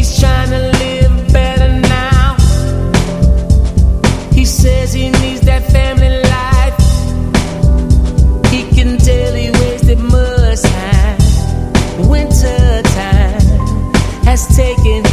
He's trying to live better now. He says he needs that family life. He can tell he wasted much time. Winter time has taken